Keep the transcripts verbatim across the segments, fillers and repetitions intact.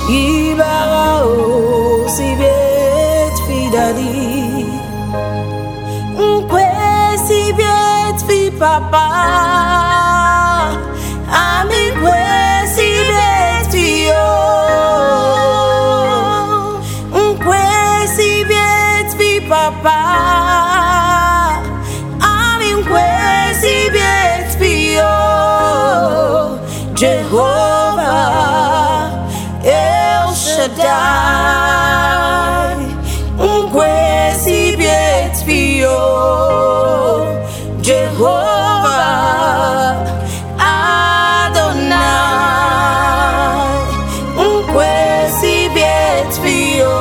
Ibarao si bet fidali Nkwe si bet fi papa Ami kwe si bet fi yo Nkwe si bet fi papa Ami kwe si bet fi yo Jehovah El Shaddai Unkwesi biet fio Jehovah Adonai Unkwesi biet fio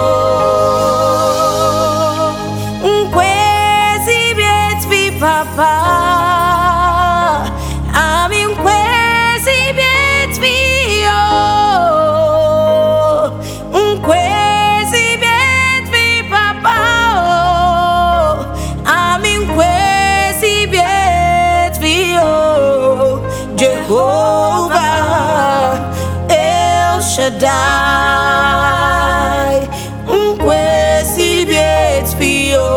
Unkwesi biet fi papa Ami unkwesi biet fio Unkwesi biet fi papa Ami unkwesi biet fio Jehovah El Shaddai Unkwesi biet fio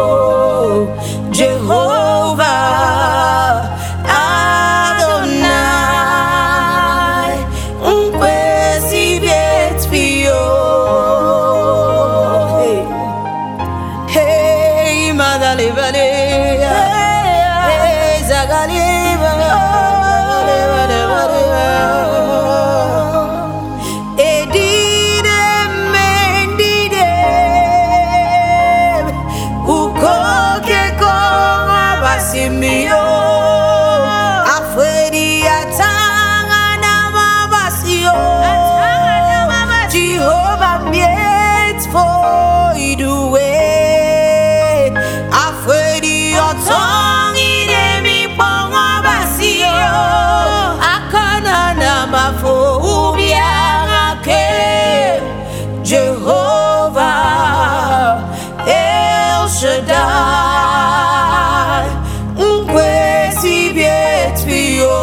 Jehovah Adonai Unkwesi biet fio Hey madale vale Hey zagali vale Edide mendide Ukoke konga basimio Afwedi atanga na mabasio Jehovah miet for iduwe Afwedi otongi demi ponga basio Akana na mafo ubiangake Jehovah El Shaddai Unkwesi biet fio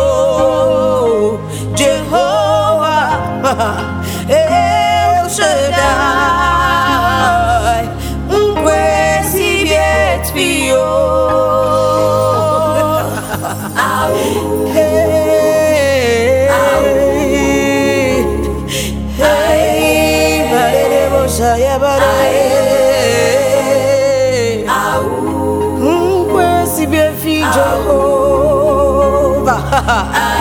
Jehovah El Shaddai Unkwesi biet fio Hey Hey Barere Bosaya Barere Unkwesi biet fi Jehovah